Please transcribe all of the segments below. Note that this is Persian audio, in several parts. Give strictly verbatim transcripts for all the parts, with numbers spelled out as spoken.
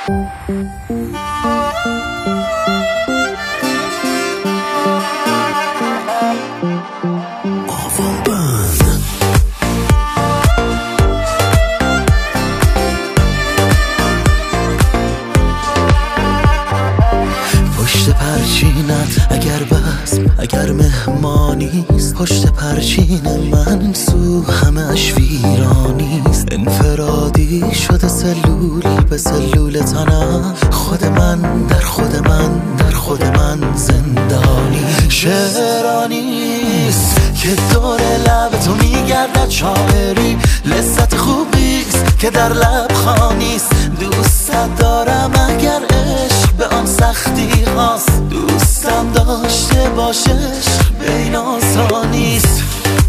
پشت پرچینت اگر بزم اگر مهمانیست، پشت پرچین من این سو همه اش ویرانیست. انفرادی شده سلول به سلول تنم، خود من در خود من در خود من زندانی. شعرانیست که دور لب تو میگردد شاعری، لذت خوبیست که در لب خانیست. دوست دارم اگر عشق به آن سختی هاست، دوستم داشته باشه عشق به این آسانیست.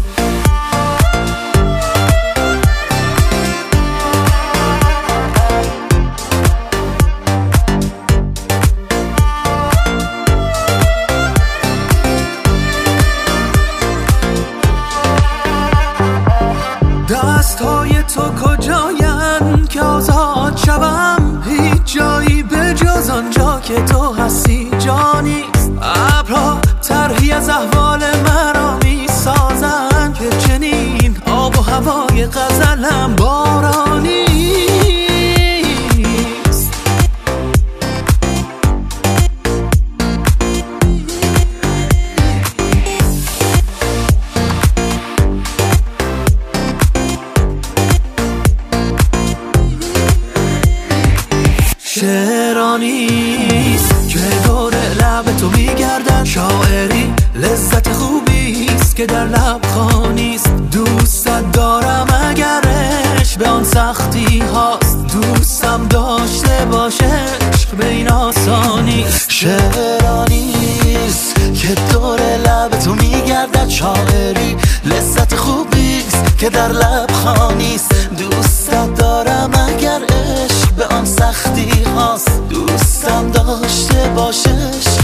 دستهای تو کجاین که آزاد شوم؟ هیچ جایی به جز آنجا که تو هستی جانیست. ابرها طرحی از احوال مرا می سازن که چنین آب و هوای غزلم بارانی. شعرانیست که دور لب تو میگردن شاعری، لذت خوبیست که در لب خانیست. دوستت دارم اگر عشق به آن سختی هاست، دوستم داشته باشه عشق به این آسانیست. شعرانیست که دور لب تو میگردد شاعری، لذت خوبیست که در لب خانیست. دوستت دارم اگر عشق به آن سختی هاست، دوستم داشته باشه